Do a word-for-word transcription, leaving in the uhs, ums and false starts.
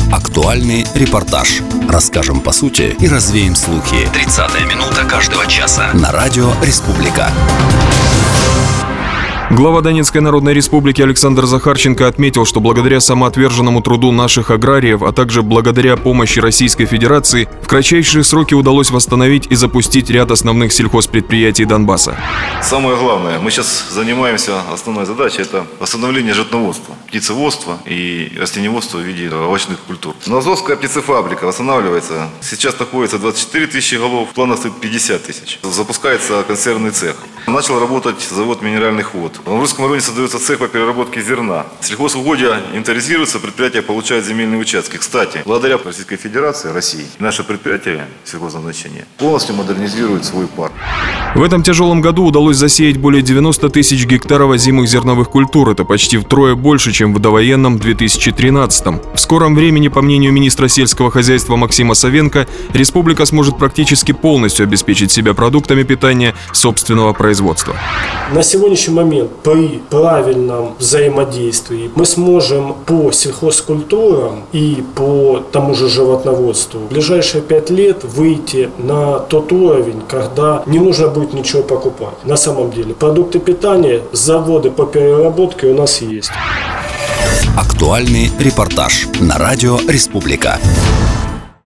Актуальный репортаж. Расскажем по сути и развеем слухи. тридцатая минута каждого часа на радио «Республика». Глава Донецкой Народной Республики Александр Захарченко отметил, что благодаря самоотверженному труду наших аграриев, а также благодаря помощи Российской Федерации, в кратчайшие сроки удалось восстановить и запустить ряд основных сельхозпредприятий Донбасса. Самое главное, мы сейчас занимаемся, основной задачей, это восстановление животноводства, птицеводства и растениеводства в виде овощных культур. Азовская птицефабрика восстанавливается. Сейчас находится двадцать четыре тысячи голов, в планах стоит пятьдесят тысяч. Запускается консервный цех. Начал работать завод минеральных вод. В Амурском районе создается цех по переработке зерна. Сельхозугодья инвентаризируются, предприятия получают земельные участки. Кстати, благодаря Российской Федерации, России, наше предприятие сельхозназначения полностью модернизирует свой парк. В этом тяжелом году удалось засеять более девяноста тысяч гектаров озимых зерновых культур. Это почти втрое больше, чем в довоенном две тысячи тринадцатом. В скором времени, по мнению министра сельского хозяйства Максима Савенко, республика сможет практически полностью обеспечить себя продуктами питания собственного производства. На сегодняшний момент при правильном взаимодействии мы сможем по сельхозкультурам и по тому же животноводству в ближайшие пять лет выйти на тот уровень, когда не нужно будет ничего покупать. На самом деле продукты питания, заводы по переработке у нас есть. Актуальный репортаж на радио «Республика».